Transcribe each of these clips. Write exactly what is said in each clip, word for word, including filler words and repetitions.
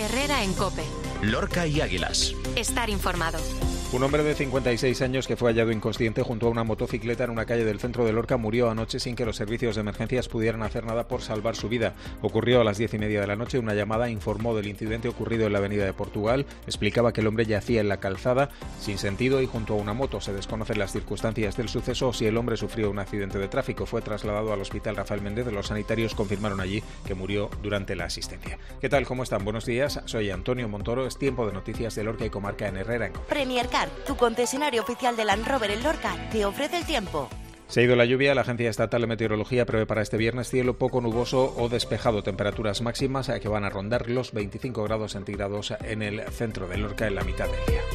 Herrera en COPE. Lorca y Águilas. Estar informado. Un hombre de cincuenta y seis años que fue hallado inconsciente junto a una motocicleta en una calle del centro de Lorca murió anoche sin que los servicios de emergencias pudieran hacer nada por salvar su vida. Ocurrió a las diez y media de la noche. Una llamada informó del incidente ocurrido en la avenida de Portugal. Explicaba que el hombre yacía en la calzada sin sentido y junto a una moto. Se desconocen las circunstancias del suceso o si el hombre sufrió un accidente de tráfico. Fue trasladado al hospital Rafael Méndez. Los sanitarios confirmaron allí que murió durante la asistencia. ¿Qué tal? ¿Cómo están? Buenos días. Soy Antonio Montoro. Es tiempo de noticias de Lorca y comarca en Herrera. Premier Car, tu concesionario oficial de Land Rover en Lorca, te ofrece el tiempo. Se ha ido la lluvia. La Agencia Estatal de Meteorología prevé para este viernes cielo poco nuboso o despejado. Temperaturas máximas que van a rondar los veinticinco grados centígrados en el centro de Lorca en la mitad del día.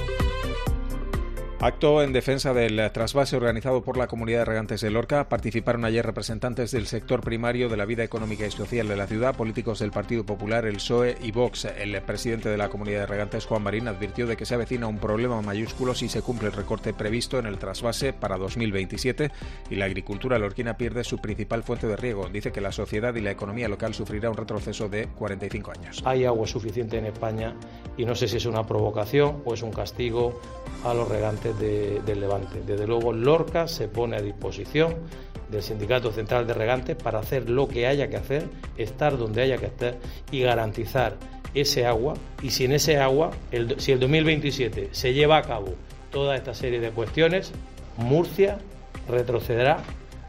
Acto en defensa del trasvase organizado por la Comunidad de Regantes de Lorca. Participaron ayer representantes del sector primario de la vida económica y social de la ciudad, políticos del Partido Popular, el P S O E y Vox. El presidente de la Comunidad de Regantes, Juan Marín, advirtió de que se avecina un problema mayúsculo si se cumple el recorte previsto en el trasvase para dos mil veintisiete y la agricultura lorquina pierde su principal fuente de riego. Dice que la sociedad y la economía local sufrirá un retroceso de cuarenta y cinco años. Hay agua suficiente en España y no sé si es una provocación o es un castigo a los regantes De, del Levante. Desde luego Lorca se pone a disposición del Sindicato Central de Regantes para hacer lo que haya que hacer, estar donde haya que estar y garantizar ese agua. Y sin ese agua, el, si el dos mil veintisiete se lleva a cabo toda esta serie de cuestiones, Murcia retrocederá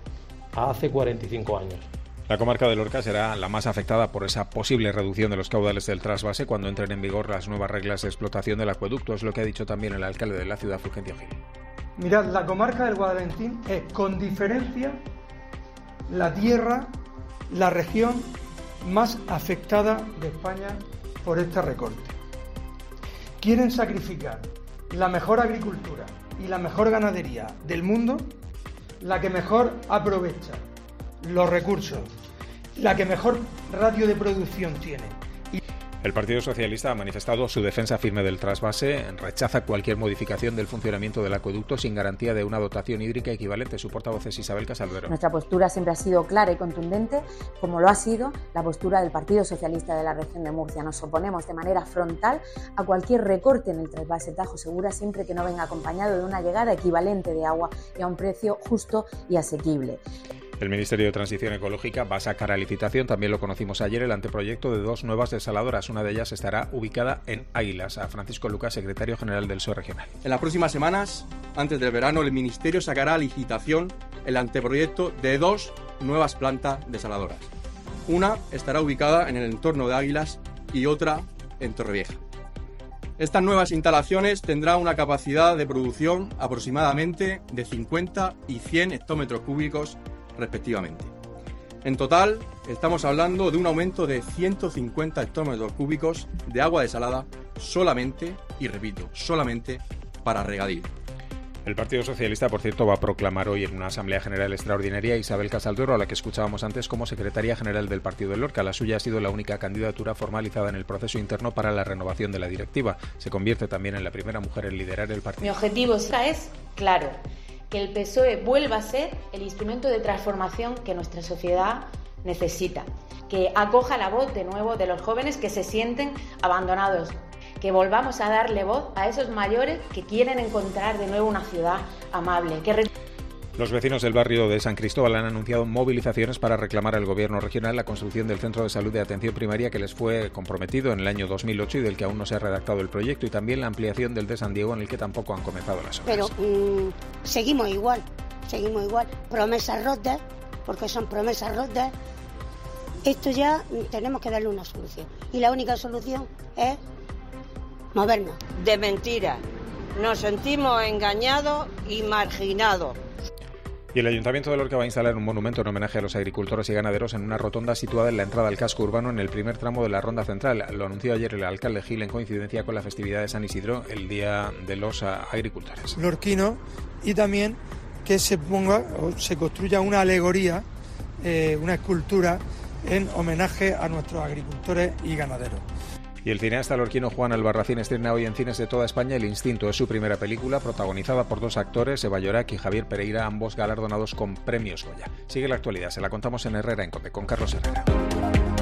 a hace cuarenta y cinco años. La comarca de Lorca será la más afectada por esa posible reducción de los caudales del trasvase cuando entren en vigor las nuevas reglas de explotación del acueducto. Es lo que ha dicho también el alcalde de la ciudad, Fulgencio Gil. Mirad, la comarca del Guadalentín es con diferencia la tierra, la región más afectada de España por este recorte. Quieren sacrificar la mejor agricultura y la mejor ganadería del mundo, la que mejor aprovecha los recursos, la que mejor ratio de producción tiene. El Partido Socialista ha manifestado su defensa firme del trasvase, rechaza cualquier modificación del funcionamiento del acueducto sin garantía de una dotación hídrica equivalente. Su portavoz es Isabel Casalduero. Nuestra postura siempre ha sido clara y contundente, como lo ha sido la postura del Partido Socialista de la región de Murcia. Nos oponemos de manera frontal a cualquier recorte en el trasvase Tajo Segura siempre que no venga acompañado de una llegada equivalente de agua y a un precio justo y asequible. El Ministerio de Transición Ecológica va a sacar a licitación, también lo conocimos ayer, el anteproyecto de dos nuevas desaladoras. Una de ellas estará ubicada en Águilas. A Francisco Lucas, secretario general del P S O E regional. En las próximas semanas, antes del verano, el Ministerio sacará a licitación el anteproyecto de dos nuevas plantas desaladoras. Una estará ubicada en el entorno de Águilas y otra en Torrevieja. Estas nuevas instalaciones tendrán una capacidad de producción aproximadamente de cincuenta y cien hectómetros cúbicos respectivamente. En total, estamos hablando de un aumento de ciento cincuenta hectómetros cúbicos de agua desalada solamente, y repito, solamente para regadío. El Partido Socialista, por cierto, va a proclamar hoy en una Asamblea General Extraordinaria a Isabel Casalduero, a la que escuchábamos antes como secretaria general del Partido de Lorca. La suya ha sido la única candidatura formalizada en el proceso interno para la renovación de la directiva. Se convierte también en la primera mujer en liderar el partido. Mi objetivo es claro, que el P S O E vuelva a ser el instrumento de transformación que nuestra sociedad necesita, que acoja la voz de nuevo de los jóvenes que se sienten abandonados, que volvamos a darle voz a esos mayores que quieren encontrar de nuevo una ciudad amable. Que... Los vecinos del barrio de San Cristóbal han anunciado movilizaciones para reclamar al gobierno regional la construcción del centro de salud de atención primaria que les fue comprometido en el año dos mil ocho y del que aún no se ha redactado el proyecto, y también la ampliación del de San Diego, en el que tampoco han comenzado las obras. Pero mmm, seguimos igual, seguimos igual. Promesas rotas, porque son promesas rotas. Esto ya tenemos que darle una solución. Y la única solución es movernos. De mentira. Nos sentimos engañados y marginados. Y el Ayuntamiento de Lorca va a instalar un monumento en homenaje a los agricultores y ganaderos en una rotonda situada en la entrada al casco urbano en el primer tramo de la Ronda Central. Lo anunció ayer el alcalde Gil en coincidencia con la festividad de San Isidro, el Día de los Agricultores. Lorquino, y también que se ponga o se construya una alegoría, eh, una escultura en homenaje a nuestros agricultores y ganaderos. Y el cineasta lorquino Juan Albarracín estrena hoy en cines de toda España El Instinto. Es su primera película, protagonizada por dos actores, Eva Llorac y Javier Pereira, ambos galardonados con premios Goya. Sigue la actualidad, se la contamos en Herrera en COPE, con Carlos Herrera.